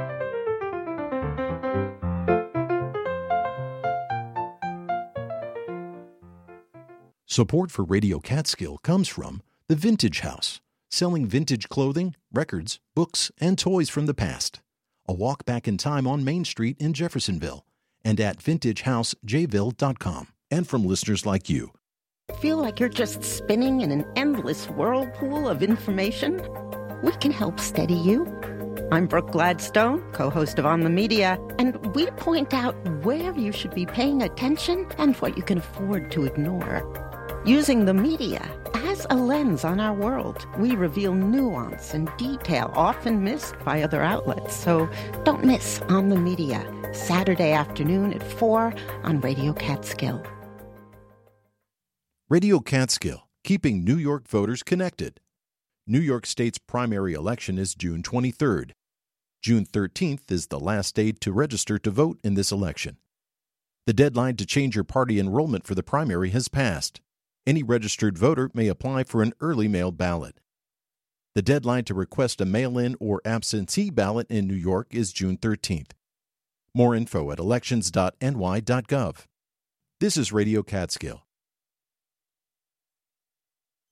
Support for Radio Catskill comes from The Vintage House, selling vintage clothing, records, books, and toys from the past. A walk back in time on Main Street in Jeffersonville, and at vintage house j ville dot com. And from listeners like you. Feel like you're just spinning in an endless whirlpool of information? We can help steady you. I'm Brooke Gladstone, co-host of On the Media, and we point out where you should be paying attention and what you can afford to ignore. Using the media as us a lens on our world. We reveal nuance and detail often missed by other outlets. So don't miss On the Media, Saturday afternoon at four on Radio Catskill. Radio Catskill, keeping New York voters connected. New York State's primary election is June twenty-third. June thirteenth is the last day to register to vote in this election. The deadline to change your party enrollment for the primary has passed. Any registered voter may apply for an early mail ballot. The deadline to request a mail-in or absentee ballot in New York is June thirteenth. More info at elections dot n y dot gov. This is Radio Catskill,